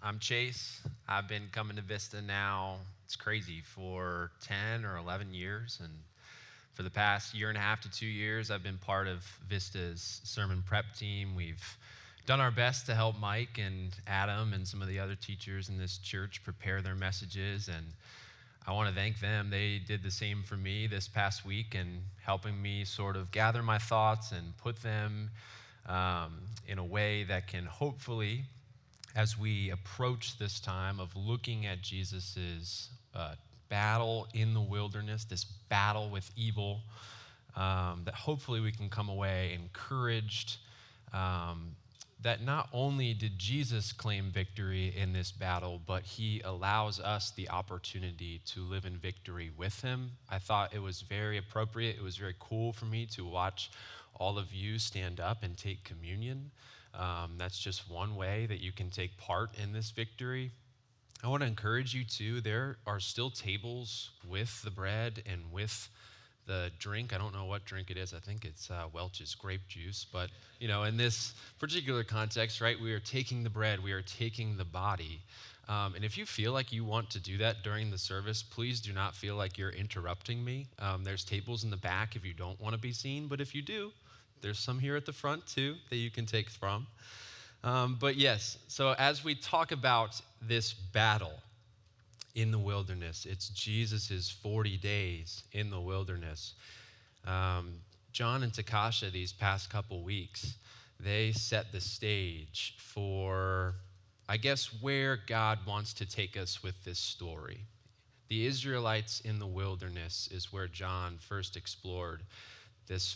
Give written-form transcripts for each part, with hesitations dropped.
I'm Chase. I've been coming to Vista now, it's crazy, for 10 or 11 years. And for the past year and a half to 2 years, I've been part of Vista's sermon prep team. We've done our best to help Mike and Adam and some of the other teachers in this church prepare their messages. And I want to thank them. They did the same for me this past week and helping me sort of gather my thoughts and put them in a way that can hopefully, as we approach this time of looking at Jesus's battle in the wilderness, this battle with evil, that hopefully we can come away encouraged that not only did Jesus claim victory in this battle, but he allows us the opportunity to live in victory with him. I thought it was very appropriate. It was very cool for me to watch all of you stand up and take communion. That's just one way that you can take part in this victory. I want to encourage you too, there are still tables with the bread and with the drink. I don't know what drink it is. I think it's Welch's grape juice. But, in this particular context, right, we are taking the bread, we are taking the body. And if you feel like you want to do that during the service, please do not feel like you're interrupting me. There's tables in the back if you don't want to be seen. But if you do, there's some here at the front too that you can take from. But yes, so as we talk about this battle in the wilderness, it's Jesus's 40 days in the wilderness. John and Takasha, these past couple weeks, they set the stage for, I guess, where God wants to take us with this story. The Israelites in the wilderness is where John first explored this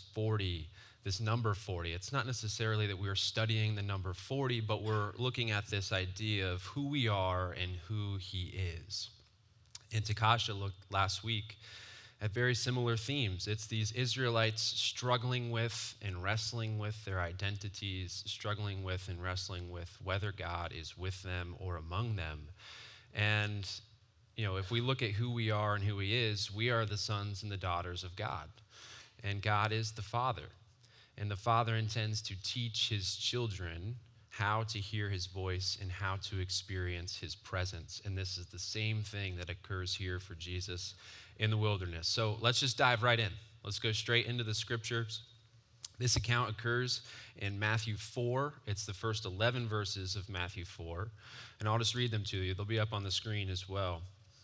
number 40. It's not necessarily that we're studying the number 40, but we're looking at this idea of who we are and who he is. And Takasha looked last week at very similar themes. It's these Israelites struggling with and wrestling with their identities, struggling with and wrestling with whether God is with them or among them. And, if we look at who we are and who he is, we are the sons and the daughters of God. And God is the Father. And the Father intends to teach his children how to hear his voice and how to experience his presence. And this is the same thing that occurs here for Jesus in the wilderness. So let's just dive right in. Let's go straight into the scriptures. This account occurs in Matthew 4. It's the first 11 verses of Matthew 4. And I'll just read them to you. They'll be up on the screen as well.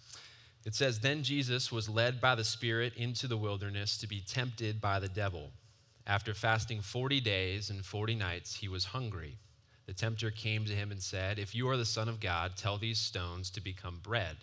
It says, "Then Jesus was led by the Spirit into the wilderness to be tempted by the devil. After fasting 40 days and 40 nights, he was hungry. The tempter came to him and said, 'If you are the Son of God, tell these stones to become bread.'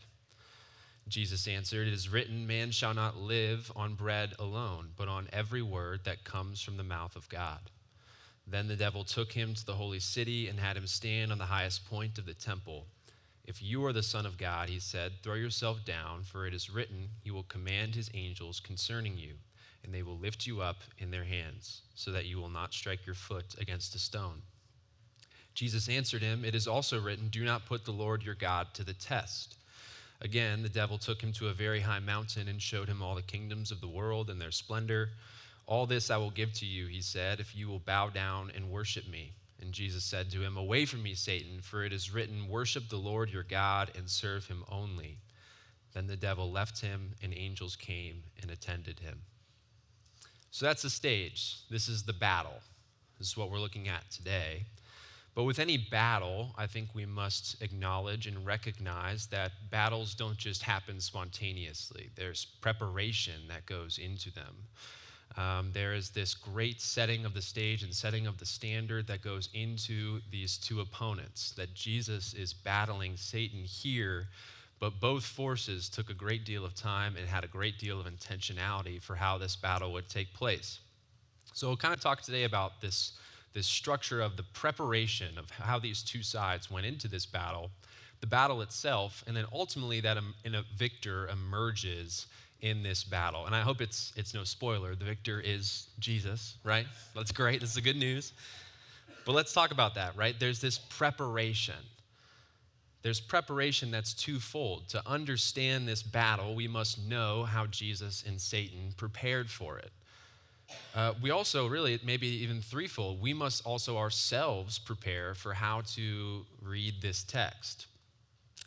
Jesus answered, 'It is written, man shall not live on bread alone, but on every word that comes from the mouth of God.' Then the devil took him to the holy city and had him stand on the highest point of the temple. 'If you are the Son of God,' he said, 'throw yourself down, for it is written, he will command his angels concerning you, and they will lift you up in their hands, so that you will not strike your foot against a stone.' Jesus answered him, 'It is also written, do not put the Lord your God to the test.' Again, the devil took him to a very high mountain and showed him all the kingdoms of the world and their splendor. 'All this I will give to you,' he said, 'if you will bow down and worship me.' And Jesus said to him, 'Away from me, Satan, for it is written, worship the Lord your God and serve him only.' Then the devil left him, and angels came and attended him." So that's the stage. This is the battle. This is what we're looking at today. But with any battle, I think we must acknowledge and recognize that battles don't just happen spontaneously. There's preparation that goes into them. There is this great setting of the stage and setting of the standard that goes into these two opponents, that Jesus is battling Satan here, but both forces took a great deal of time and had a great deal of intentionality for how this battle would take place. So we'll kind of talk today about this structure of the preparation of how these two sides went into this battle, the battle itself, and then ultimately that a victor emerges in this battle. And I hope it's no spoiler. The victor is Jesus, right? That's great. This is the good news. But let's talk about that, right? There's this preparation. There's preparation that's twofold. To understand this battle, we must know how Jesus and Satan prepared for it. We also really, maybe even threefold, we must also ourselves prepare for how to read this text.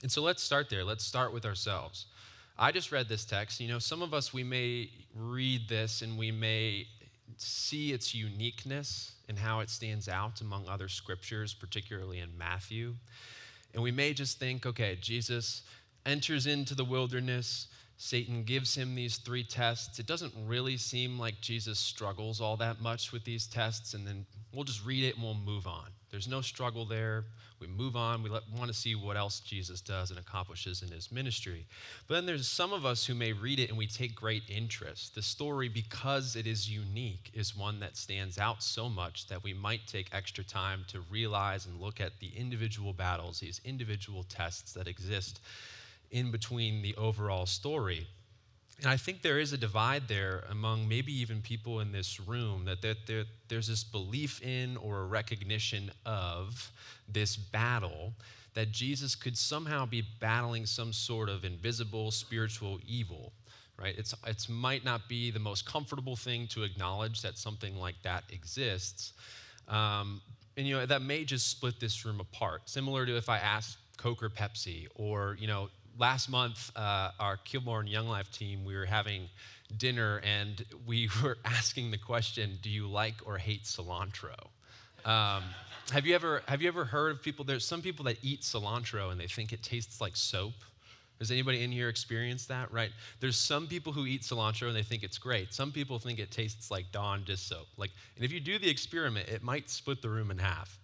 And so let's start there. Let's start with ourselves. I just read this text. Some of us, we may read this and we may see its uniqueness and how it stands out among other scriptures, particularly in Matthew. And we may just think, okay, Jesus enters into the wilderness. Satan gives him these 3 tests. It doesn't really seem like Jesus struggles all that much with these tests, and then we'll just read it and we'll move on. There's no struggle there. We move on. We want to see what else Jesus does and accomplishes in his ministry. But then there's some of us who may read it and we take great interest. The story, because it is unique, is one that stands out so much that we might take extra time to realize and look at the individual battles, these individual tests that exist in between the overall story. And I think there is a divide there among maybe even people in this room that there's this belief in or a recognition of this battle that Jesus could somehow be battling some sort of invisible spiritual evil, right? It might not be the most comfortable thing to acknowledge that something like that exists. And that may just split this room apart, similar to if I asked Coke or Pepsi, or last month, our Kilmore and Young Life team, we were having dinner and we were asking the question, do you like or hate cilantro? Have you ever heard of people? There's some people that eat cilantro and they think it tastes like soap. Has anybody in here experienced that, right? There's some people who eat cilantro and they think it's great. Some people think it tastes like Dawn dish soap. And if you do the experiment, it might split the room in half.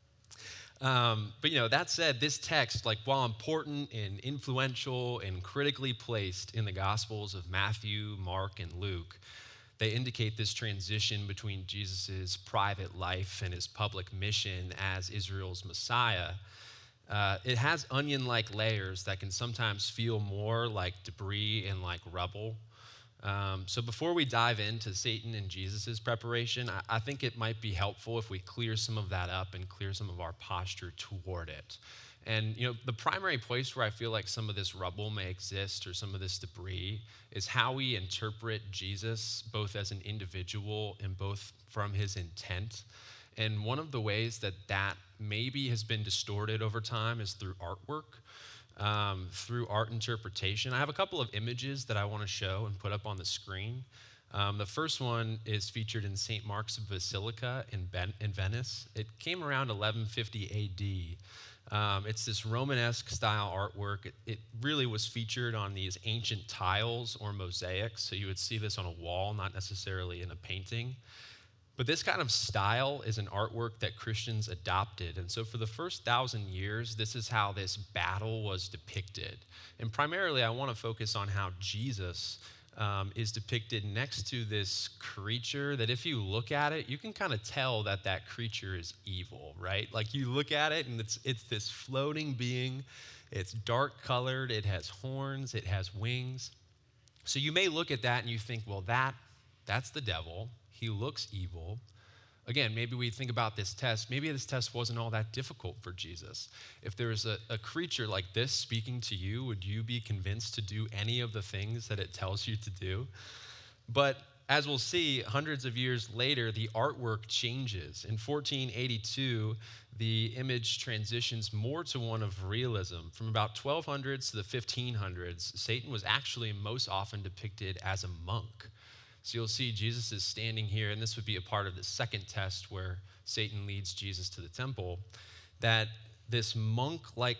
But that said, this text, while important and influential and critically placed in the Gospels of Matthew, Mark, and Luke, they indicate this transition between Jesus' private life and his public mission as Israel's Messiah. It has onion-like layers that can sometimes feel more like debris and like rubble. So before we dive into Satan and Jesus' preparation, I think it might be helpful if we clear some of that up and clear some of our posture toward it. And, the primary place where I feel like some of this rubble may exist or some of this debris is how we interpret Jesus, both as an individual and both from his intent. And one of the ways that maybe has been distorted over time is through artwork. Through art interpretation. I have a couple of images that I want to show and put up on the screen. The first one is featured in St. Mark's Basilica in Venice. It came around 1150 AD. It's this Romanesque style artwork. It really was featured on these ancient tiles or mosaics, so you would see this on a wall, not necessarily in a painting. But this kind of style is an artwork that Christians adopted. And so for the first 1,000 years, this is how this battle was depicted. And primarily, I want to focus on how Jesus is depicted next to this creature that if you look at it, you can kind of tell that creature is evil, right? You look at it and it's this floating being. It's dark colored. It has horns. It has wings. So you may look at that and you think, well, that's the devil. He looks evil. Again, maybe we think about this test. Maybe this test wasn't all that difficult for Jesus. If there was a creature like this speaking to you, would you be convinced to do any of the things that it tells you to do? But as we'll see, hundreds of years later, the artwork changes. In 1482, the image transitions more to one of realism. From about 1200s to the 1500s, Satan was actually most often depicted as a monk. So you'll see Jesus is standing here, and this would be a part of the second test where Satan leads Jesus to the temple, that this monk-like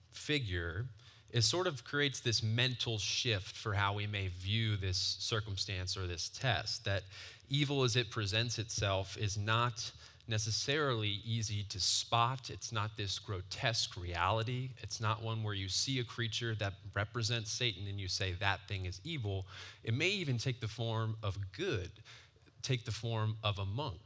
figure sort of creates this mental shift for how we may view this circumstance or this test, that evil as it presents itself is not necessarily easy to spot. It's not this grotesque reality. It's not one where you see a creature that represents Satan and you say that thing is evil. It may even take the form of good, take the form of a monk.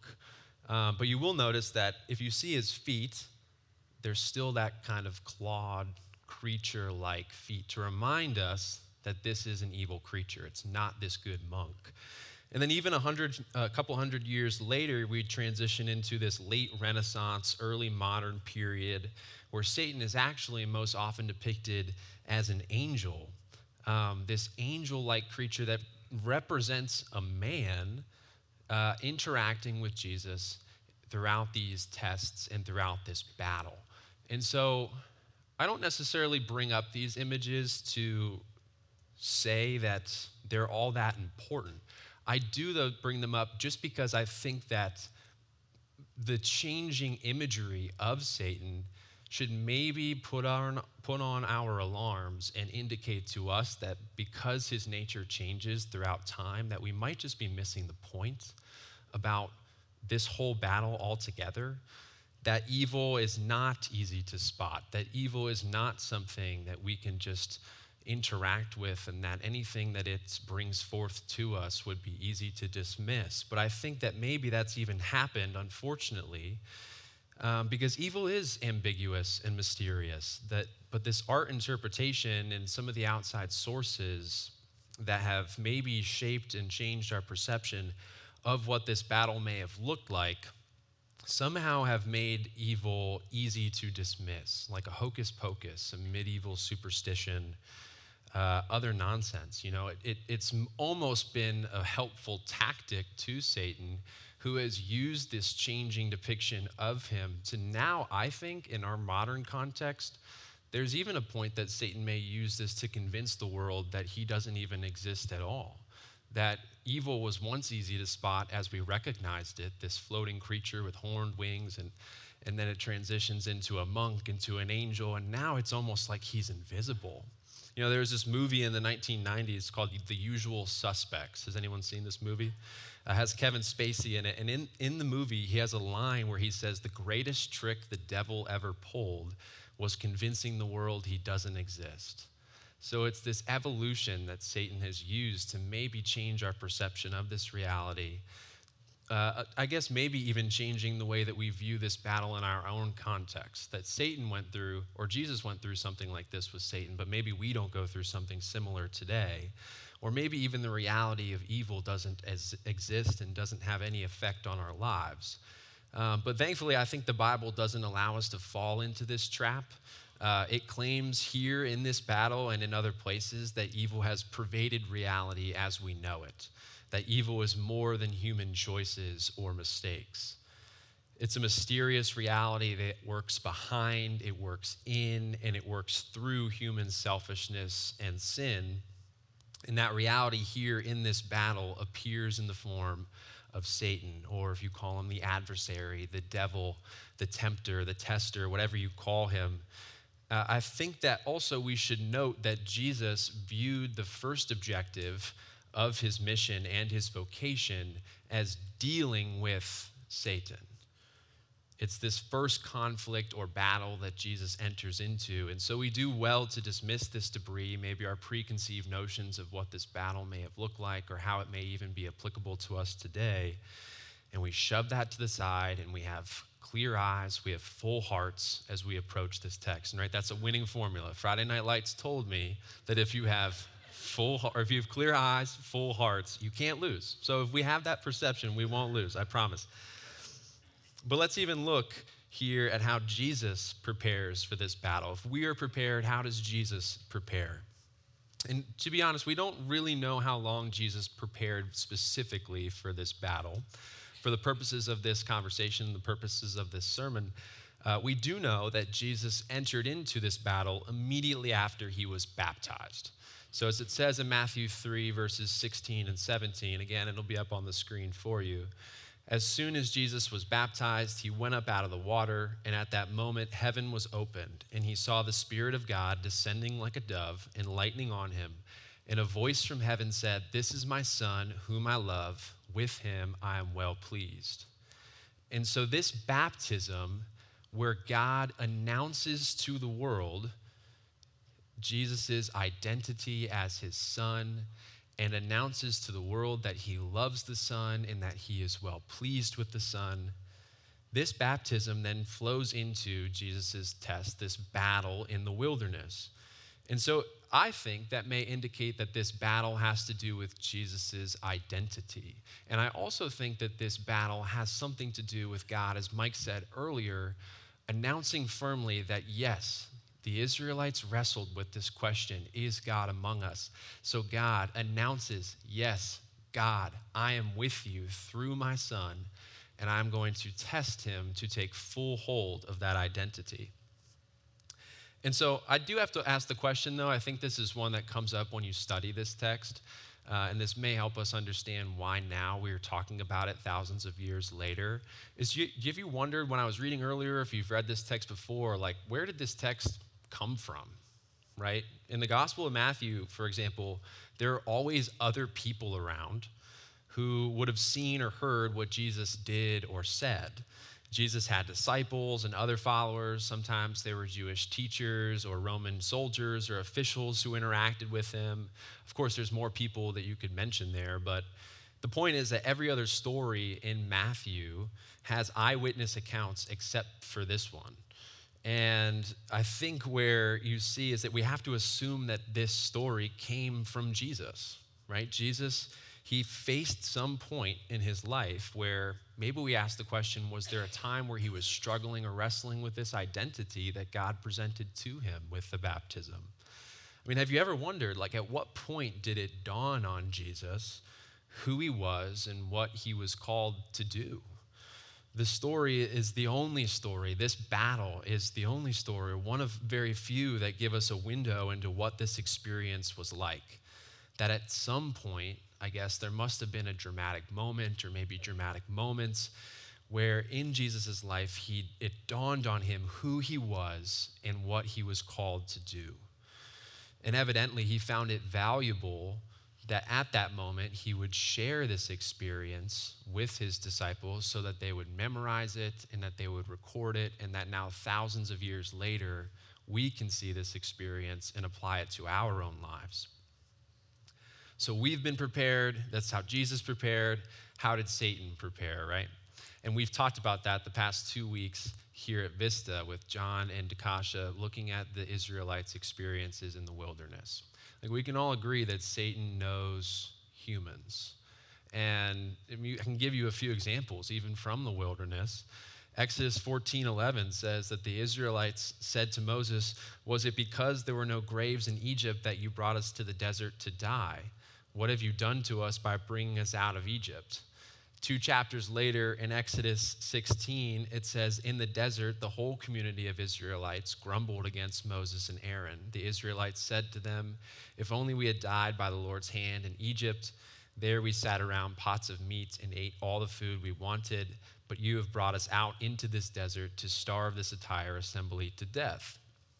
But you will notice that if you see his feet, there's still that kind of clawed, creature-like feet to remind us that this is an evil creature. It's not this good monk. And then even a couple hundred years later, we transition into this late Renaissance, early modern period where Satan is actually most often depicted as an angel, this angel-like creature that represents a man interacting with Jesus throughout these tests and throughout this battle. And so I don't necessarily bring up these images to say that they're all that important. I do, though, bring them up just because I think that the changing imagery of Satan should maybe put on our alarms and indicate to us that because his nature changes throughout time, that we might just be missing the point about this whole battle altogether. That evil is not easy to spot, that evil is not something that we can just interact with, and that anything that it brings forth to us would be easy to dismiss. But I think that maybe that's even happened, unfortunately, because evil is ambiguous and mysterious. But this art interpretation and some of the outside sources that have maybe shaped and changed our perception of what this battle may have looked like somehow have made evil easy to dismiss, like a hocus pocus, a medieval superstition, other nonsense. You know, it's almost been a helpful tactic to Satan, who has used this changing depiction of him to now, I think, in our modern context, there's even a point that Satan may use this to convince the world that he doesn't even exist at all. That evil was once easy to spot as we recognized it, this floating creature with horned wings, and then it transitions into a monk, into an angel, and now it's almost like he's invisible. You know, there was this movie in the 1990s called The Usual Suspects. Has anyone seen this movie? It has Kevin Spacey in it, and in the movie, he has a line where he says, "The greatest trick the devil ever pulled was convincing the world he doesn't exist." So it's this evolution that Satan has used to maybe change our perception of this reality. I guess maybe even changing the way that we view this battle in our own context, that Satan went through, or Jesus went through something like this with Satan, but maybe we don't go through something similar today. Or maybe even the reality of evil doesn't exist and doesn't have any effect on our lives. But thankfully, I think the Bible doesn't allow us to fall into this trap. It claims here in this battle and in other places that evil has pervaded reality as we know it, that evil is more than human choices or mistakes. It's a mysterious reality that works behind, it works in, and it works through human selfishness and sin. And that reality here in this battle appears in the form of Satan, or if you call him the adversary, the devil, the tempter, the tester, whatever you call him. I think that also we should note that Jesus viewed the first objective of his mission and his vocation as dealing with Satan. It's this first conflict or battle that Jesus enters into. And so we do well to dismiss this debris, maybe our preconceived notions of what this battle may have looked like or how it may even be applicable to us today. And we shove that to the side and we have clear eyes, we have full hearts as we approach this text. And right, that's a winning formula. Friday Night Lights told me that if you have clear eyes, full hearts, you can't lose. So if we have that perception, we won't lose, I promise. But let's even look here at how Jesus prepares for this battle. If we are prepared, how does Jesus prepare? And to be honest, we don't really know how long Jesus prepared specifically for this battle. For the purposes of this conversation, the purposes of this sermon, we do know that Jesus entered into this battle immediately after he was baptized. So as it says in Matthew 3, verses 16 and 17, again, it'll be up on the screen for you. As soon as Jesus was baptized, he went up out of the water, and at that moment heaven was opened, and he saw the Spirit of God descending like a dove and lighting on him. And a voice from heaven said, "This is my Son, whom I love. With him I am well pleased." And so this baptism, where God announces to the world Jesus' identity as his Son, and announces to the world that he loves the Son and that he is well pleased with the Son. This baptism then flows into Jesus' test, this battle in the wilderness. And so I think that may indicate that this battle has to do with Jesus' identity. And I also think that this battle has something to do with God, as Mike said earlier, announcing firmly that yes, the Israelites wrestled with this question, is God among us? So God announces, yes, God, I am with you through my Son, and I'm going to test him to take full hold of that identity. And so I do have to ask the question, though. I think this is one that comes up when you study this text. And this may help us understand why now we are talking about it thousands of years later. Have you wondered when I was reading earlier, if you've read this text before, like where did this text come from, right? In the Gospel of Matthew, for example, there are always other people around who would have seen or heard what Jesus did or said. Jesus had disciples and other followers. Sometimes they were Jewish teachers or Roman soldiers or officials who interacted with him. Of course, there's more people that you could mention there, but the point is that every other story in Matthew has eyewitness accounts except for this one. And I think where you see is that we have to assume that this story came from Jesus, right? Jesus, he faced some point in his life where maybe we ask the question, was there a time where he was struggling or wrestling with this identity that God presented to him with the baptism? I mean, have you ever wondered, like, at what point did it dawn on Jesus who he was and what he was called to do? The story is the only story. This battle is the only story, one of very few that give us a window into what this experience was like. That at some point, I guess, there must have been a dramatic moment or maybe dramatic moments where in Jesus' life, it dawned on him who he was and what he was called to do. And evidently, he found it valuable that at that moment, he would share this experience with his disciples so that they would memorize it and that they would record it, and that now thousands of years later, we can see this experience and apply it to our own lives. So we've been prepared. That's how Jesus prepared. How did Satan prepare, right? And we've talked about that the past 2 weeks here at Vista with John and Dakasha, looking at the Israelites' experiences in the wilderness. Like, we can all agree that Satan knows humans. And I can give you a few examples, even from the wilderness. Exodus 14:11 says that the Israelites said to Moses, "Was it because there were no graves in Egypt that you brought us to the desert to die? What have you done to us by bringing us out of Egypt?" 2 chapters later in Exodus 16, it says, "In the desert, the whole community of Israelites grumbled against Moses and Aaron. The Israelites said to them, 'If only we had died by the Lord's hand in Egypt. There we sat around pots of meat and ate all the food we wanted, but you have brought us out into this desert to starve this entire assembly to death.'"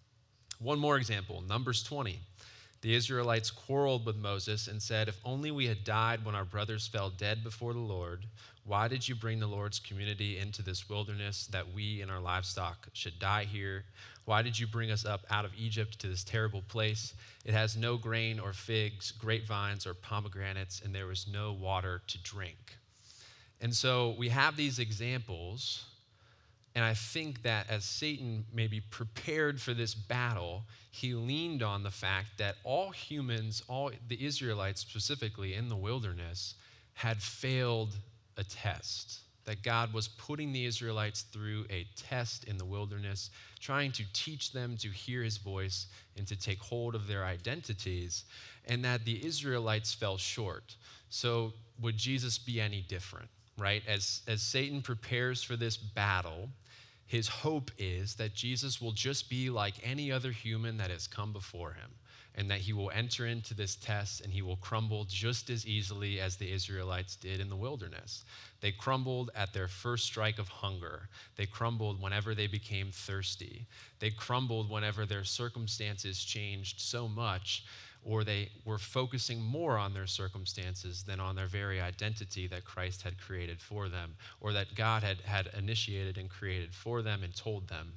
One more example, Numbers 20. The Israelites quarreled with Moses and said, "If only we had died when our brothers fell dead before the Lord. Why did you bring the Lord's community into this wilderness that we and our livestock should die here? Why did you bring us up out of Egypt to this terrible place? It has no grain or figs, grapevines or pomegranates, and there was no water to drink." And so we have these examples. And I think that as Satan maybe prepared for this battle, he leaned on the fact that all humans, all the Israelites specifically in the wilderness, had failed a test. That God was putting the Israelites through a test in the wilderness, trying to teach them to hear his voice and to take hold of their identities, and that the Israelites fell short. So would Jesus be any different, right? As Satan prepares for this battle, his hope is that Jesus will just be like any other human that has come before him, and that he will enter into this test and he will crumble just as easily as the Israelites did in the wilderness. They crumbled at their first strike of hunger. They crumbled whenever they became thirsty. They crumbled whenever their circumstances changed so much, or they were focusing more on their circumstances than on their very identity that Christ had created for them, or that God had initiated and created for them and told them.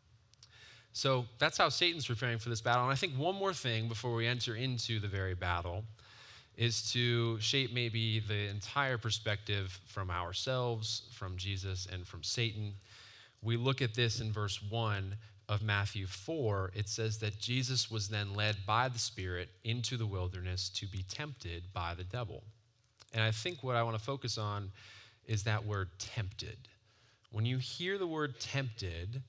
So that's how Satan's preparing for this battle. And I think one more thing before we enter into the very battle is to shape maybe the entire perspective from ourselves, from Jesus, and from Satan. We look at this in verse 1 of Matthew 4, it says that Jesus was then led by the Spirit into the wilderness to be tempted by the devil. And I think what I want to focus on is that word tempted. When you hear the word tempted,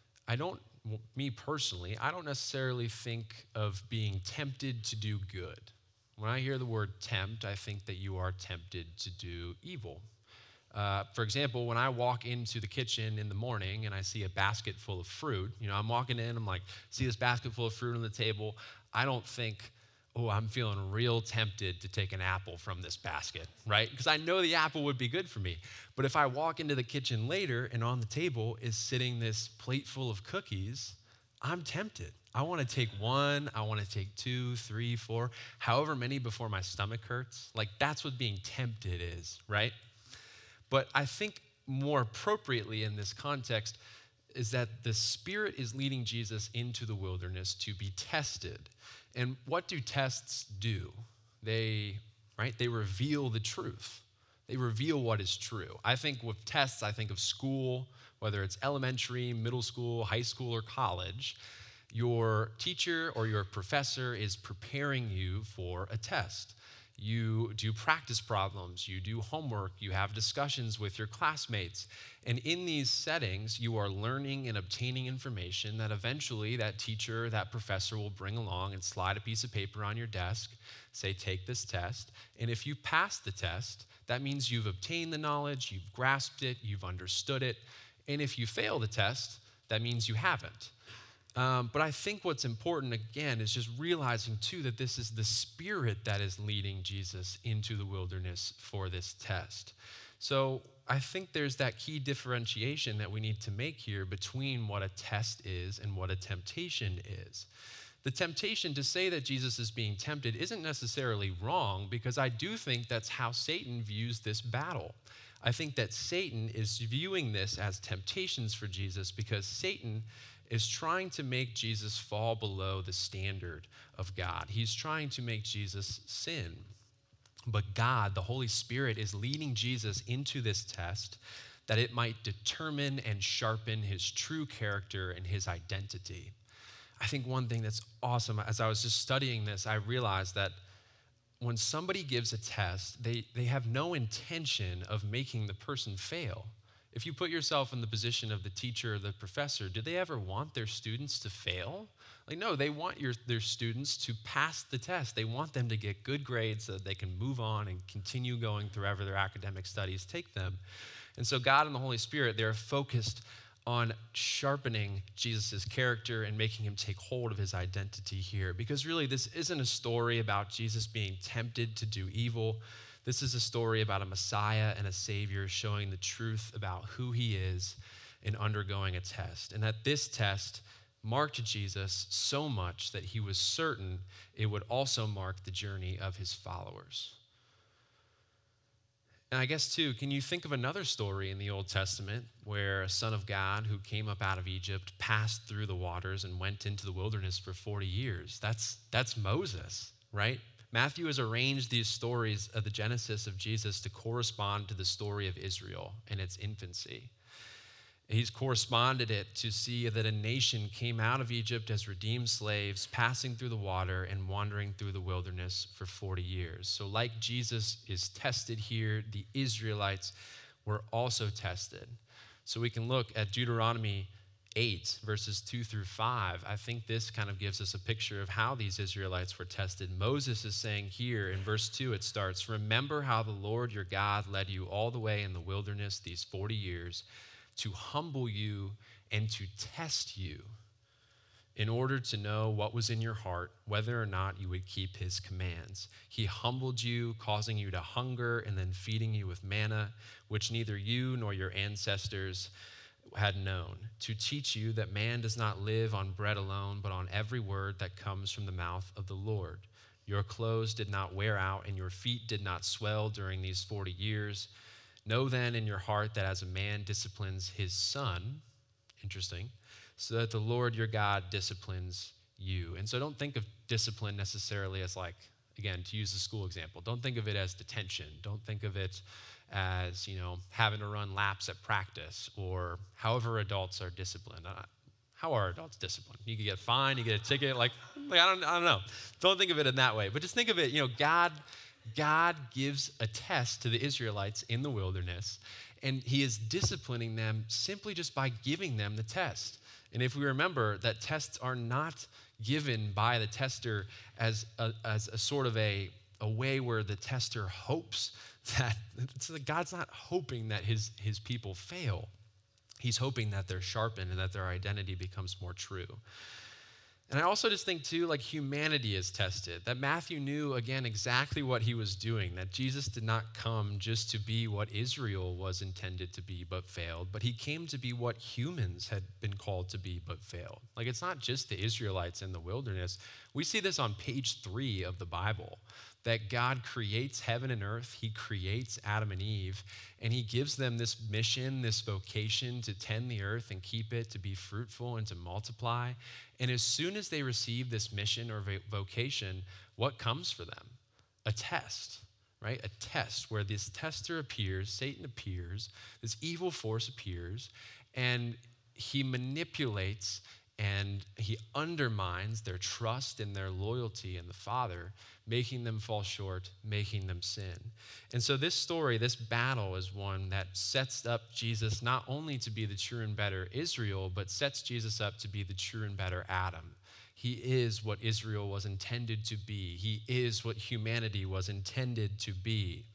me personally, I don't necessarily think of being tempted to do good. When I hear the word tempt, I think that you are tempted to do evil. For example, when I walk into the kitchen in the morning and I see a basket full of fruit, I'm walking in, I'm like, see this basket full of fruit on the table. I don't think, oh, I'm feeling real tempted to take an apple from this basket, right? Because I know the apple would be good for me. But if I walk into the kitchen later and on the table is sitting this plate full of cookies, I'm tempted. I want to take one, I want to take 2, 3, 4, however many before my stomach hurts. Like that's what being tempted is, right? But I think more appropriately in this context is that the Spirit is leading Jesus into the wilderness to be tested. And what do tests do? They reveal the truth. They reveal what is true. I think with tests, I think of school, whether it's elementary, middle school, high school, or college. Your teacher or your professor is preparing you for a test. You do practice problems, you do homework, you have discussions with your classmates. And in these settings, you are learning and obtaining information that eventually that teacher, that professor will bring along and slide a piece of paper on your desk, say, take this test. And if you pass the test, that means you've obtained the knowledge, you've grasped it, you've understood it. And if you fail the test, that means you haven't. But I think what's important, again, is just realizing, too, that this is the Spirit that is leading Jesus into the wilderness for this test. So I think there's that key differentiation that we need to make here between what a test is and what a temptation is. The temptation to say that Jesus is being tempted isn't necessarily wrong, because I do think that's how Satan views this battle. I think that Satan is viewing this as temptations for Jesus because Satan is trying to make Jesus fall below the standard of God. He's trying to make Jesus sin. But God, the Holy Spirit, is leading Jesus into this test that it might determine and sharpen his true character and his identity. I think one thing that's awesome, as I was just studying this, I realized that when somebody gives a test, they have no intention of making the person fail. If you put yourself in the position of the teacher or the professor, do they ever want their students to fail? Like, no, they want their students to pass the test. They want them to get good grades so that they can move on and continue going wherever their academic studies take them. And so God and the Holy Spirit, they're focused on sharpening Jesus' character and making him take hold of his identity here. Because really, this isn't a story about Jesus being tempted to do evil. This is a story about a Messiah and a Savior showing the truth about who he is and undergoing a test. And that this test marked Jesus so much that he was certain it would also mark the journey of his followers. And I guess, too, can you think of another story in the Old Testament where a son of God who came up out of Egypt passed through the waters and went into the wilderness for 40 years? That's Moses, right? Matthew has arranged these stories of the Genesis of Jesus to correspond to the story of Israel and its infancy. He's corresponded it to see that a nation came out of Egypt as redeemed slaves, passing through the water and wandering through the wilderness for 40 years. So like Jesus is tested here, the Israelites were also tested. So we can look at Deuteronomy 8, verses 2 through 5, I think this kind of gives us a picture of how these Israelites were tested. Moses is saying here in verse 2, it starts, "Remember how the Lord your God led you all the way in the wilderness these 40 years to humble you and to test you in order to know what was in your heart, whether or not you would keep his commands. He humbled you, causing you to hunger and then feeding you with manna, which neither you nor your ancestors had known, to teach you that man does not live on bread alone, but on every word that comes from the mouth of the Lord. Your clothes did not wear out, and your feet did not swell during these 40 years. Know then in your heart that as a man disciplines his son," interesting, "so that the Lord your God disciplines you." And so don't think of discipline necessarily as like, again, to use the school example, don't think of it as detention. Don't think of it as, having to run laps at practice or however adults are disciplined. How are adults disciplined? You can get fined, you get a ticket, I don't know. Don't think of it in that way. But just think of it, God gives a test to the Israelites in the wilderness, and he is disciplining them simply just by giving them the test. And if we remember that tests are not given by the tester as a sort of a a way where the tester hopes that, it's like God's not hoping that his people fail. He's hoping that they're sharpened and that their identity becomes more true. And I also just think too, like humanity is tested, that Matthew knew again exactly what he was doing, that Jesus did not come just to be what Israel was intended to be but failed, but he came to be what humans had been called to be but failed. Like it's not just the Israelites in the wilderness. We see this on page 3 of the Bible, that God creates heaven and earth, he creates Adam and Eve, and he gives them this mission, this vocation to tend the earth and keep it, to be fruitful and to multiply. And as soon as they receive this mission or vocation, what comes for them? A test, right? A test where this tester appears, Satan appears, this evil force appears, and he manipulates and he undermines their trust and their loyalty in the Father, making them fall short, making them sin. And so this story, this battle is one that sets up Jesus not only to be the true and better Israel, but sets Jesus up to be the true and better Adam. He is what Israel was intended to be. He is what humanity was intended to be.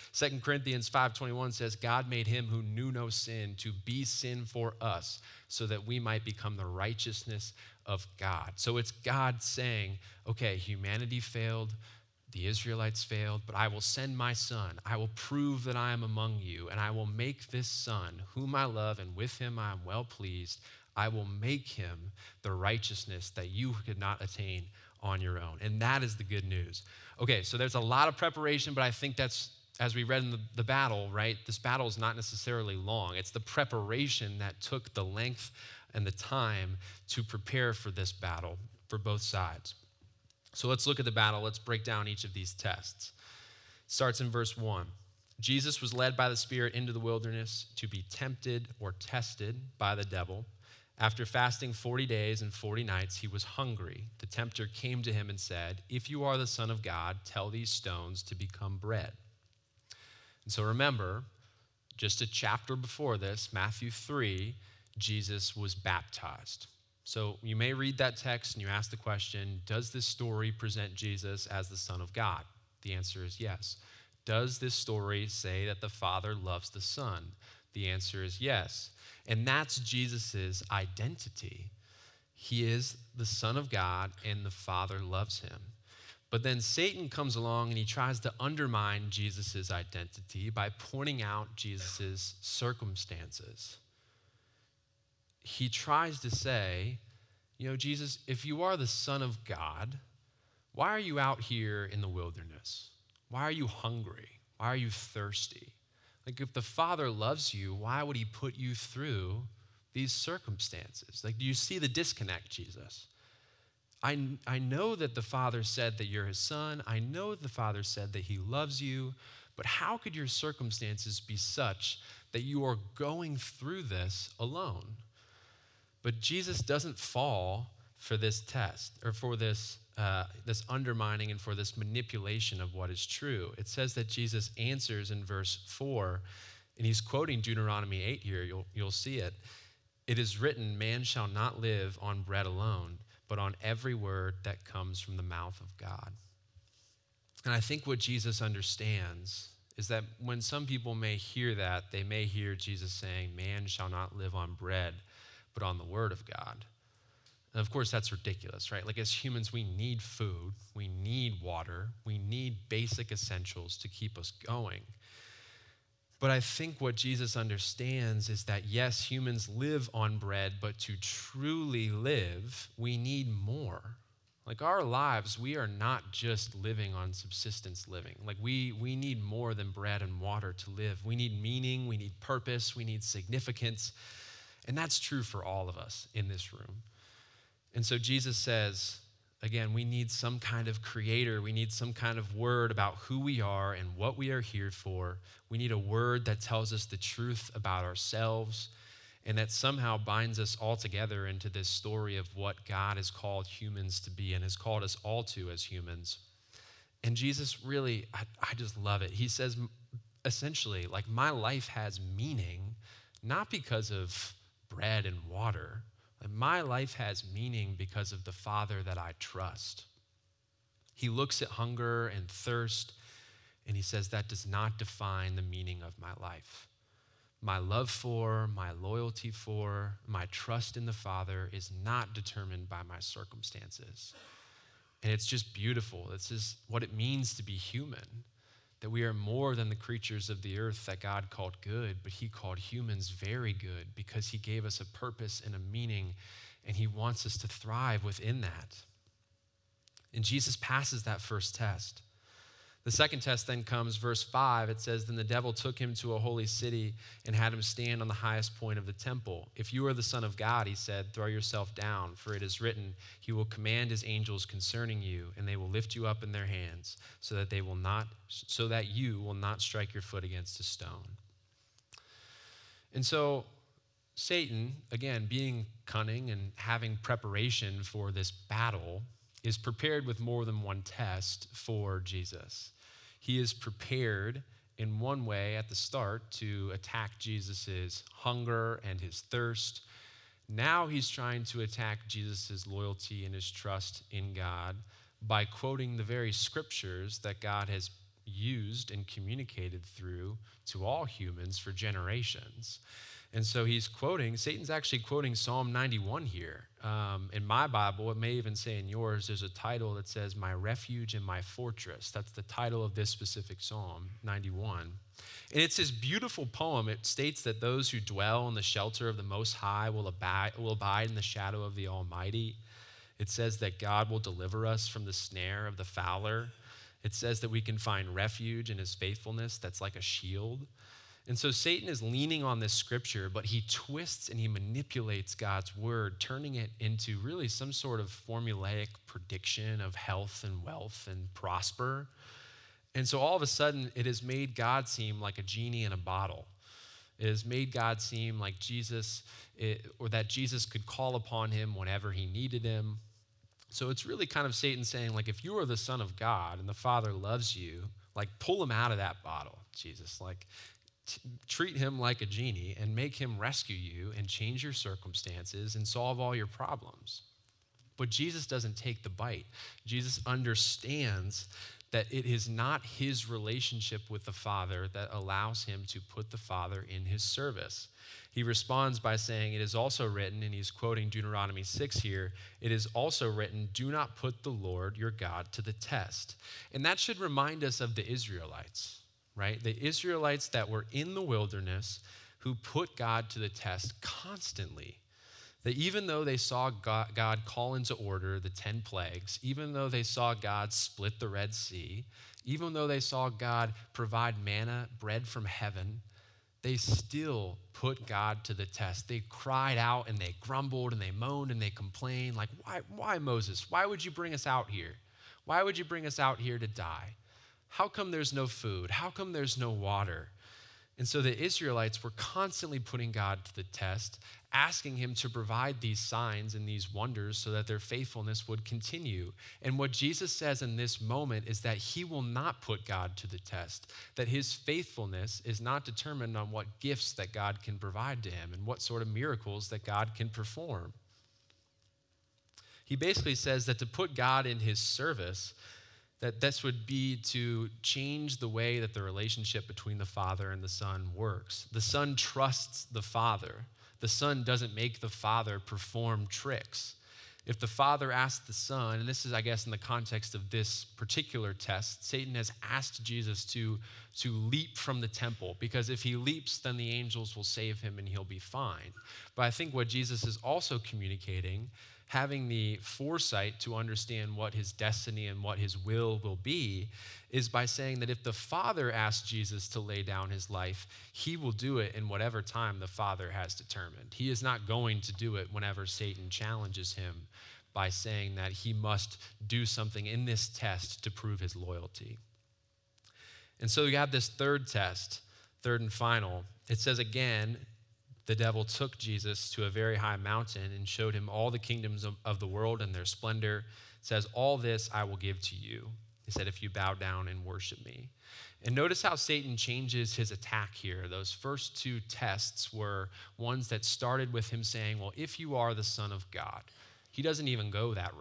2 Corinthians 5:21 says, God made him who knew no sin to be sin for us so that we might become the righteousness of God. So it's God saying, okay, humanity failed, the Israelites failed, but I will send my son. I will prove that I am among you, and I will make this son, whom I love, and with him I am well pleased. I will make him the righteousness that you could not attain on your own. And that is the good news. Okay, so there's a lot of preparation, but I think that's, as we read in the battle, right? This battle is not necessarily long. It's the preparation that took the length and the time to prepare for this battle for both sides. So let's look at the battle. Let's break down each of these tests. It starts in verse 1. Jesus was led by the Spirit into the wilderness to be tempted or tested by the devil. After fasting 40 days and 40 nights, he was hungry. The tempter came to him and said, if you are the Son of God, tell these stones to become bread. And so remember, just a chapter before this, Matthew 3, Jesus was baptized. So you may read that text and you ask the question, does this story present Jesus as the Son of God? The answer is yes. Does this story say that the Father loves the Son? The answer is yes. And that's Jesus' identity. He is the Son of God and the Father loves him. But then Satan comes along and he tries to undermine Jesus' identity by pointing out Jesus' circumstances. He tries to say, Jesus, if you are the Son of God, why are you out here in the wilderness? Why are you hungry? Why are you thirsty? Like if the Father loves you, why would he put you through these circumstances? Like, do you see the disconnect, Jesus? I know that the Father said that you're his son. I know the Father said that he loves you, but how could your circumstances be such that you are going through this alone? But Jesus doesn't fall for this test or for this undermining and for this manipulation of what is true. It says that Jesus answers in verse 4, and he's quoting Deuteronomy 8 here. You'll see it. It is written, man shall not live on bread alone, but on every word that comes from the mouth of God. And I think what Jesus understands is that when some people may hear that, they may hear Jesus saying, man shall not live on bread, but on the word of God. And of course, that's ridiculous, right? Like as humans, we need food, we need water, we need basic essentials to keep us going. But I think what Jesus understands is that, yes, humans live on bread, but to truly live, we need more. Like our lives, we are not just living on subsistence living. Like we need more than bread and water to live. We need meaning, we need purpose, we need significance. And that's true for all of us in this room. And so Jesus says, again, we need some kind of creator. We need some kind of word about who we are and what we are here for. We need a word that tells us the truth about ourselves and that somehow binds us all together into this story of what God has called humans to be and has called us all to as humans. And Jesus really, I just love it. He says, essentially, like my life has meaning, not because of bread and water. Like my life has meaning because of the Father that I trust. He looks at hunger and thirst, and he says, that does not define the meaning of my life. My love for, my loyalty for, my trust in the Father is not determined by my circumstances. And it's just beautiful. This is what it means to be human, that we are more than the creatures of the earth that God called good, but he called humans very good because he gave us a purpose and a meaning, and he wants us to thrive within that. And Jesus passes that first test. The second test then comes, verse 5. It says, then the devil took him to a holy city and had him stand on the highest point of the temple. If you are the Son of God, he said, throw yourself down, for it is written, he will command his angels concerning you, and they will lift you up in their hands, so that you will not strike your foot against a stone. And so Satan, again, being cunning and having preparation for this battle, is prepared with more than one test for Jesus. He is prepared in one way at the start to attack Jesus's hunger and his thirst. Now he's trying to attack Jesus's loyalty and his trust in God by quoting the very scriptures that God has used and communicated through to all humans for generations. And so Satan's actually quoting Psalm 91 here. In my Bible, it may even say in yours, there's a title that says, my refuge and my fortress. That's the title of this specific Psalm, 91. And it's this beautiful poem. It states that those who dwell in the shelter of the Most High will abide in the shadow of the Almighty. It says that God will deliver us from the snare of the fowler. It says that we can find refuge in his faithfulness that's like a shield. And so Satan is leaning on this scripture, but he twists and he manipulates God's word, turning it into really some sort of formulaic prediction of health and wealth and prosper. And so all of a sudden, it has made God seem like a genie in a bottle. It has made God seem like or that Jesus could call upon him whenever he needed him. So it's really kind of Satan saying, like, if you are the Son of God and the Father loves you, like, pull him out of that bottle, Jesus. Like, treat him like a genie and make him rescue you and change your circumstances and solve all your problems. But Jesus doesn't take the bite. Jesus understands that it is not his relationship with the Father that allows him to put the Father in his service. He responds by saying, it is also written, and he's quoting Deuteronomy 6 here, it is also written, do not put the Lord your God to the test. And that should remind us of the Israelites. Right? The Israelites that were in the wilderness who put God to the test constantly. That even though they saw God call into order the 10 plagues, even though they saw God split the Red Sea, even though they saw God provide manna, bread from heaven, they still put God to the test. They cried out and they grumbled and they moaned and they complained. Like, why Moses? Why would you bring us out here? Why would you bring us out here to die? How come there's no food? How come there's no water? And so the Israelites were constantly putting God to the test, asking him to provide these signs and these wonders so that their faithfulness would continue. And what Jesus says in this moment is that he will not put God to the test, that his faithfulness is not determined on what gifts that God can provide to him and what sort of miracles that God can perform. He basically says that to put God in his service, that this would be to change the way that the relationship between the Father and the Son works. The Son trusts the Father. The Son doesn't make the Father perform tricks. If the Father asks the Son, and this is, I guess, in the context of this particular test, Satan has asked Jesus to leap from the temple, because if he leaps, then the angels will save him and he'll be fine. But I think what Jesus is also communicating, having the foresight to understand what his destiny and what his will be, is by saying that if the Father asks Jesus to lay down his life, he will do it in whatever time the Father has determined. He is not going to do it whenever Satan challenges him by saying that he must do something in this test to prove his loyalty. And so you have this third test, third and final. It says again, the devil took Jesus to a very high mountain and showed him all the kingdoms of the world and their splendor. It says, all this I will give to you. He said, if you bow down and worship me. And notice how Satan changes his attack here. Those first two tests were ones that started with him saying, well, if you are the Son of God. He doesn't even go that route.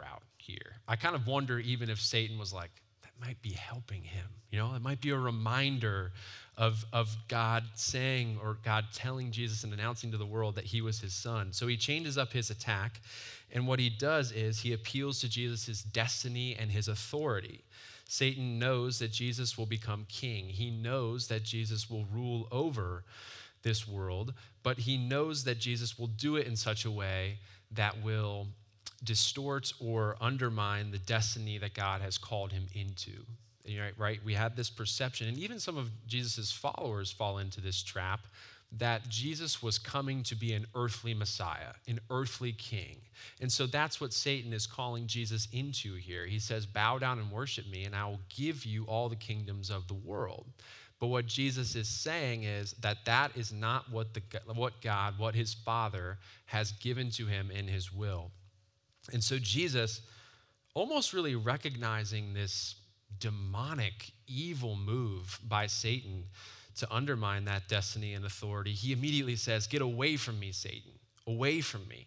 here. I kind of wonder even if Satan was like, that might be helping him. It might be a reminder of God saying or God telling Jesus and announcing to the world that he was his son. So he changes up his attack. And what he does is he appeals to Jesus' destiny and his authority. Satan knows that Jesus will become king. He knows that Jesus will rule over this world, but he knows that Jesus will do it in such a way that will distort or undermine the destiny that God has called him into. Right? We have this perception, and even some of Jesus' followers fall into this trap, that Jesus was coming to be an earthly Messiah, an earthly king. And so that's what Satan is calling Jesus into here. He says, bow down and worship me, and I will give you all the kingdoms of the world. But what Jesus is saying is that is not what his Father has given to him in his will. And so Jesus, almost really recognizing this demonic, evil move by Satan to undermine that destiny and authority, he immediately says, get away from me, Satan, away from me.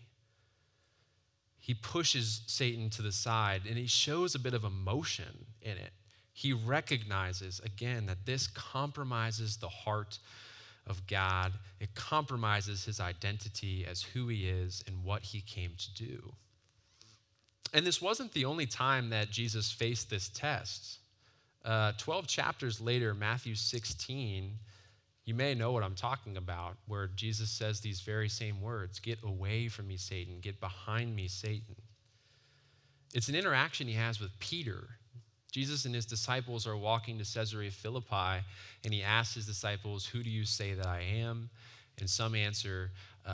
He pushes Satan to the side, and he shows a bit of emotion in it. He recognizes, again, that this compromises the heart of God. It compromises his identity as who he is and what he came to do. And this wasn't the only time that Jesus faced this test. 12 chapters later, Matthew 16, you may know what I'm talking about, where Jesus says these very same words, get away from me, Satan, get behind me, Satan. It's an interaction he has with Peter. Jesus and his disciples are walking to Caesarea Philippi, and he asks his disciples, who do you say that I am? And some answer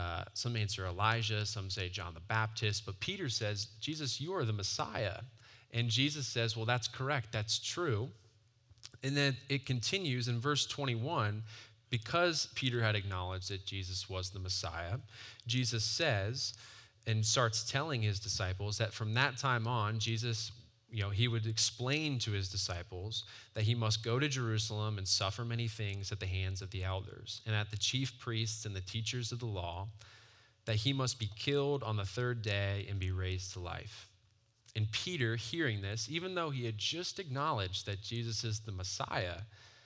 Elijah, some say John the Baptist, but Peter says, Jesus, you are the Messiah. And Jesus says, well, that's correct, that's true. And then it continues in verse 21, because Peter had acknowledged that Jesus was the Messiah, Jesus says and starts telling his disciples that from that time on, Jesus, he would explain to his disciples that he must go to Jerusalem and suffer many things at the hands of the elders and at the chief priests and the teachers of the law, that he must be killed on the third day and be raised to life. And Peter, hearing this, even though he had just acknowledged that Jesus is the Messiah,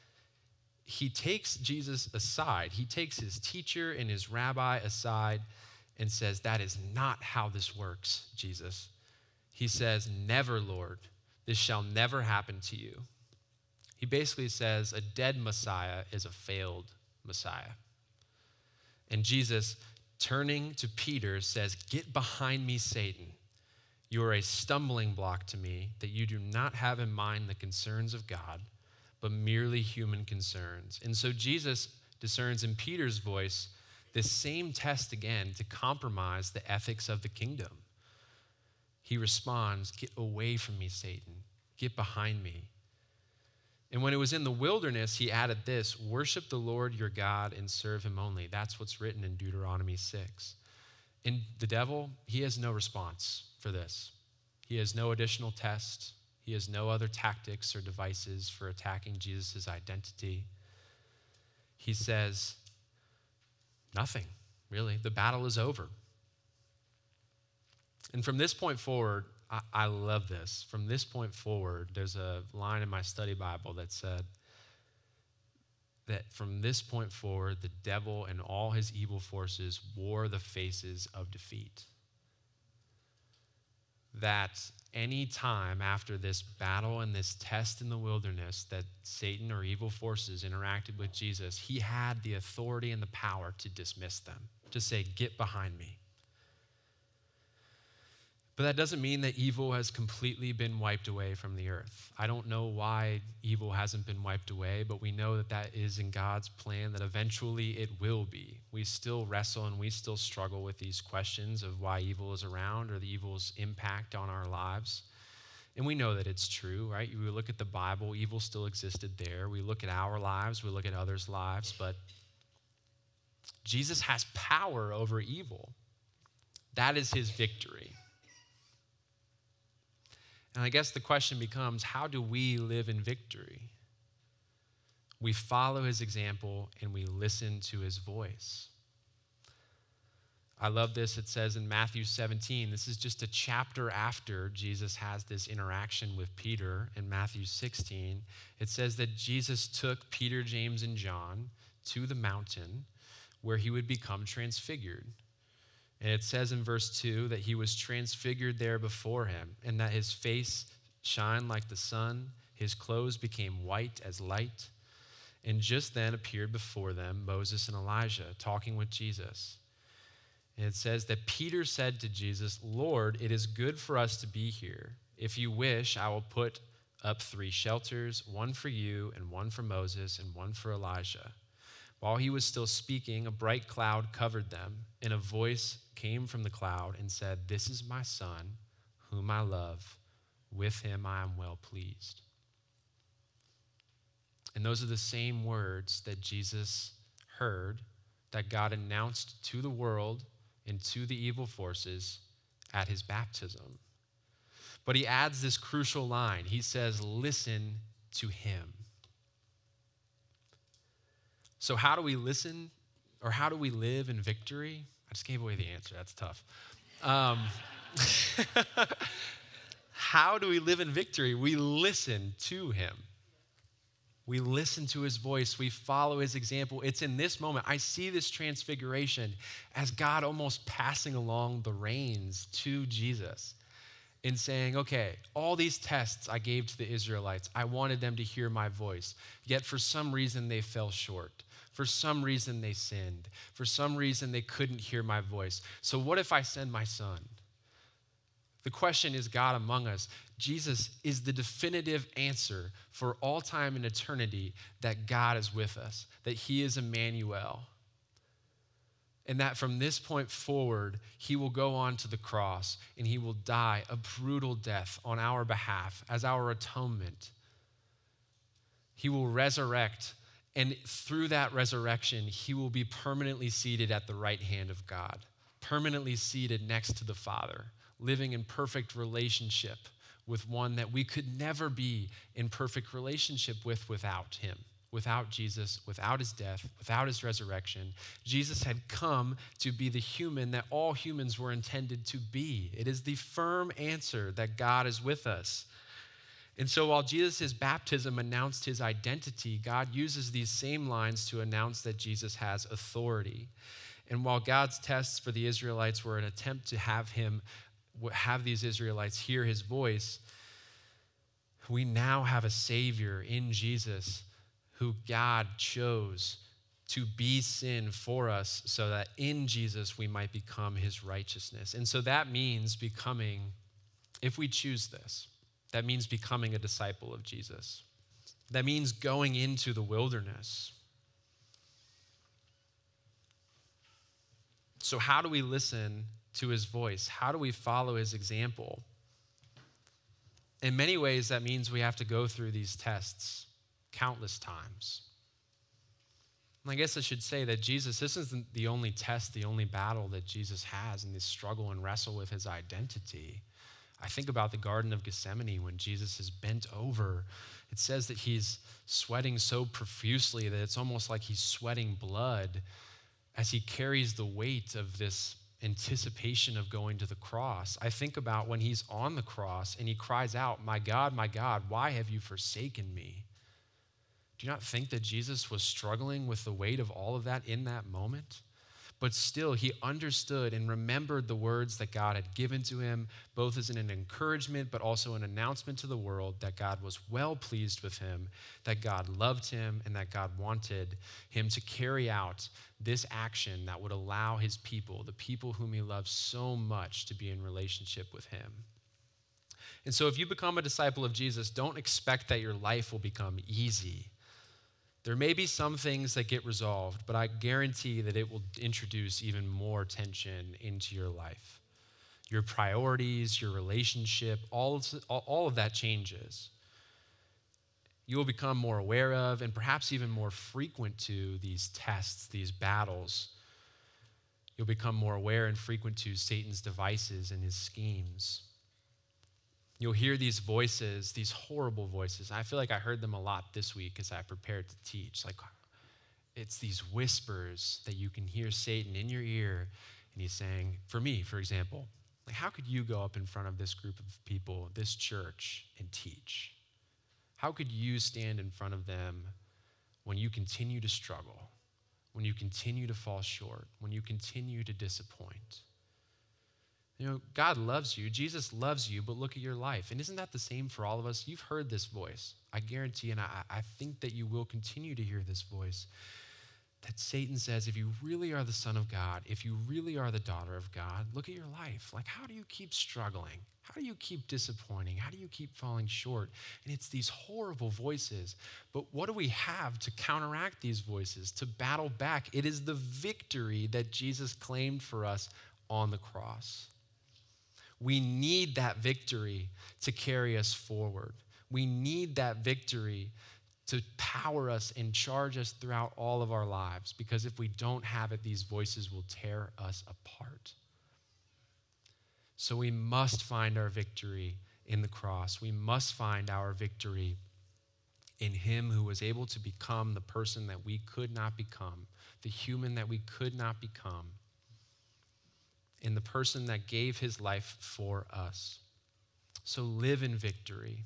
he takes Jesus aside. He takes his teacher and his rabbi aside and says, that is not how this works, Jesus. He says, never, Lord, this shall never happen to you. He basically says a dead Messiah is a failed Messiah. And Jesus, turning to Peter, says, get behind me, Satan. You are a stumbling block to me, that you do not have in mind the concerns of God, but merely human concerns. And so Jesus discerns in Peter's voice this same test again to compromise the ethics of the kingdom. He responds, get away from me, Satan. Get behind me. And when it was in the wilderness, he added this, worship the Lord your God and serve him only. That's what's written in Deuteronomy 6. And the devil, he has no response for this. He has no additional test. He has no other tactics or devices for attacking Jesus' identity. He says, nothing, really. The battle is over. And from this point forward, I love this. From this point forward, there's a line in my study Bible that said that from this point forward, the devil and all his evil forces wore the faces of defeat. That any time after this battle and this test in the wilderness that Satan or evil forces interacted with Jesus, he had the authority and the power to dismiss them, to say, get behind me. But that doesn't mean that evil has completely been wiped away from the earth. I don't know why evil hasn't been wiped away, but we know that that is in God's plan, that eventually it will be. We still wrestle and we still struggle with these questions of why evil is around or the evil's impact on our lives. And we know that it's true, right? We look at the Bible, evil still existed there. We look at our lives, we look at others' lives, but Jesus has power over evil. That is his victory. And I guess the question becomes, how do we live in victory? We follow his example and we listen to his voice. I love this. It says in Matthew 17, this is just a chapter after Jesus has this interaction with Peter in Matthew 16. It says that Jesus took Peter, James, and John to the mountain where he would become transfigured. And it says in verse 2 that he was transfigured there before him, and that his face shined like the sun, his clothes became white as light. And just then appeared before them Moses and Elijah talking with Jesus. And it says that Peter said to Jesus, "Lord, it is good for us to be here. If you wish, I will put up 3 shelters, one for you and one for Moses and one for Elijah." While he was still speaking, a bright cloud covered them, and a voice came from the cloud and said, "This is my son, whom I love. With him I am well pleased." And those are the same words that Jesus heard, that God announced to the world and to the evil forces at his baptism. But he adds this crucial line. He says, "Listen to him." So how do we listen, or how do we live in victory? I just gave away the answer. That's tough. How do we live in victory? We listen to him. We listen to his voice. We follow his example. It's in this moment. I see this transfiguration as God almost passing along the reins to Jesus and saying, okay, all these tests I gave to the Israelites, I wanted them to hear my voice. Yet for some reason they fell short. For some reason they sinned. For some reason they couldn't hear my voice. So what if I send my son? The question is God among us. Jesus is the definitive answer for all time and eternity that God is with us, that he is Emmanuel. And that from this point forward, he will go on to the cross and he will die a brutal death on our behalf as our atonement. He will resurrect, and through that resurrection, he will be permanently seated at the right hand of God, permanently seated next to the Father, living in perfect relationship with one that we could never be in perfect relationship with without him, without Jesus, without his death, without his resurrection. Jesus had come to be the human that all humans were intended to be. It is the firm answer that God is with us. And so while Jesus' baptism announced his identity, God uses these same lines to announce that Jesus has authority. And while God's tests for the Israelites were an attempt to have these Israelites hear his voice, we now have a Savior in Jesus who God chose to be sin for us so that in Jesus we might become his righteousness. And so that means becoming, if we choose this, that means becoming a disciple of Jesus. That means going into the wilderness. So how do we listen to his voice? How do we follow his example? In many ways, that means we have to go through these tests countless times. And I guess I should say that this isn't the only test, the only battle that Jesus has in this struggle and wrestle with his identity. I think about the Garden of Gethsemane when Jesus is bent over. It says that he's sweating so profusely that it's almost like he's sweating blood as he carries the weight of this anticipation of going to the cross. I think about when he's on the cross and he cries out, my God, why have you forsaken me?" Do you not think that Jesus was struggling with the weight of all of that in that moment? But still, he understood and remembered the words that God had given to him, both as an encouragement, but also an announcement to the world that God was well pleased with him, that God loved him, and that God wanted him to carry out this action that would allow his people, the people whom he loves so much, to be in relationship with him. And so if you become a disciple of Jesus, don't expect that your life will become easy. There may be some things that get resolved, but I guarantee that it will introduce even more tension into your life. Your priorities, your relationship, all of that changes. You will become more aware of and perhaps even more frequent to these tests, these battles. You'll become more aware and frequent to Satan's devices and his schemes. You'll hear these voices, these horrible voices. I feel like I heard them a lot this week as I prepared to teach. Like, it's these whispers that you can hear Satan in your ear, And he's saying, for me, for example, like how could you go up in front of this group of people, this church, and teach? How could you stand in front of them when you continue to struggle, when you continue to fall short, when you continue to disappoint? You know, God loves you, Jesus loves you, but look at your life. And isn't that the same for all of us? You've heard this voice. I guarantee, and I think that you will continue to hear this voice, that Satan says, if you really are the Son of God, if you really are the daughter of God, look at your life. Like, how do you keep struggling? How do you keep disappointing? How do you keep falling short? And it's these horrible voices. But what do we have to counteract these voices, to battle back? It is the victory that Jesus claimed for us on the cross. We need that victory to carry us forward. We need that victory to power us and charge us throughout all of our lives, because if we don't have it, these voices will tear us apart. So we must find our victory in the cross. We must find our victory in him who was able to become the person that we could not become, the human that we could not become, in the person that gave his life for us. So live in victory.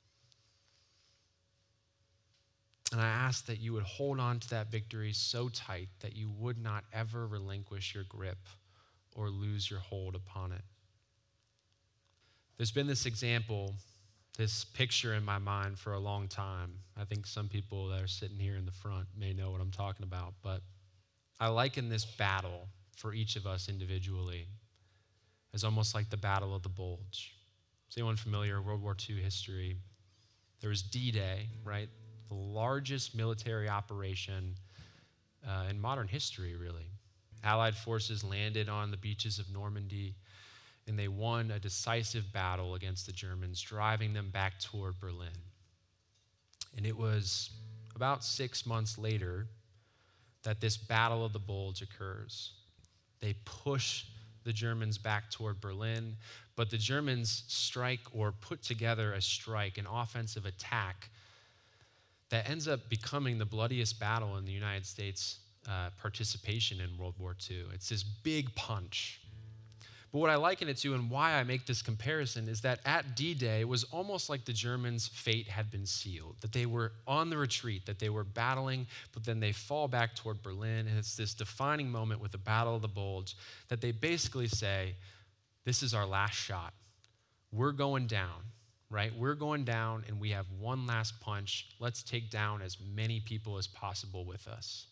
And I ask that you would hold on to that victory so tight that you would not ever relinquish your grip or lose your hold upon it. There's been this example, this picture in my mind for a long time. I think some people that are sitting here in the front may know what I'm talking about, but I liken this battle for each of us individually as almost like the Battle of the Bulge. Is anyone familiar with World War II history? There was D-Day, right? The largest military operation in modern history, really. Allied forces landed on the beaches of Normandy, and they won a decisive battle against the Germans, driving them back toward Berlin. And it was about 6 months later that this Battle of the Bulge occurs. They push the Germans back toward Berlin, but the Germans strike or put together a strike, an offensive attack that ends up becoming the bloodiest battle in the United States participation in World War II. It's this big punch. But what I liken it to and why I make this comparison is that at D-Day, it was almost like the Germans' fate had been sealed, that they were on the retreat, that they were battling, but then they fall back toward Berlin, and it's this defining moment with the Battle of the Bulge that they basically say, this is our last shot. We're going down, right? We're going down, and we have one last punch. Let's take down as many people as possible with us.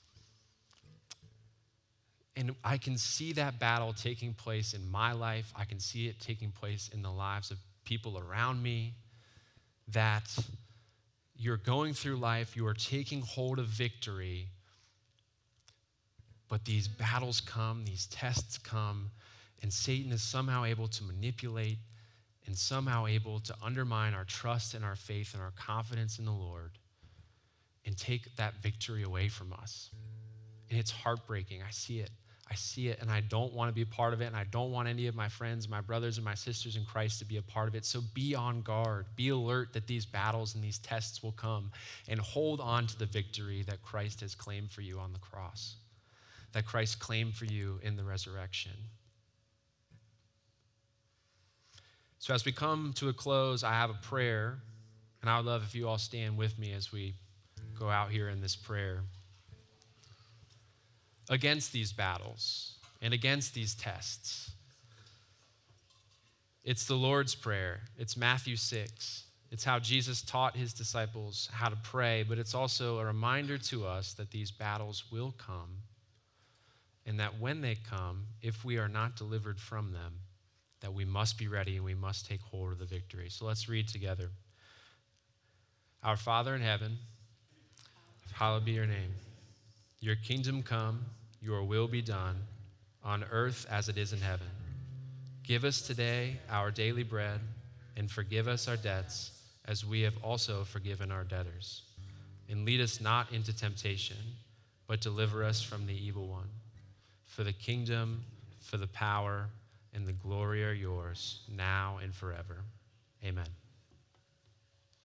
And I can see that battle taking place in my life. I can see it taking place in the lives of people around me, that you're going through life, you are taking hold of victory, but these battles come, these tests come, and Satan is somehow able to manipulate and somehow able to undermine our trust and our faith and our confidence in the Lord and take that victory away from us. And it's heartbreaking. I see it, and I don't want to be a part of it, and I don't want any of my friends, my brothers, and my sisters in Christ to be a part of it. So be on guard. Be alert that these battles and these tests will come, and hold on to the victory that Christ has claimed for you on the cross, that Christ claimed for you in the resurrection. So as we come to a close, I have a prayer, and I would love if you all stand with me as we go out here in this prayer. Against these battles and against these tests. It's the Lord's Prayer. It's Matthew 6. It's how Jesus taught his disciples how to pray, but it's also a reminder to us that these battles will come, and that when they come, if we are not delivered from them, that we must be ready and we must take hold of the victory. So let's read together. Our Father in heaven, hallowed be your name. Your kingdom come, your will be done, on earth as it is in heaven. Give us today our daily bread, and forgive us our debts, as we have also forgiven our debtors. And lead us not into temptation, but deliver us from the evil one. For the kingdom, for the power, and the glory are yours, now and forever. Amen.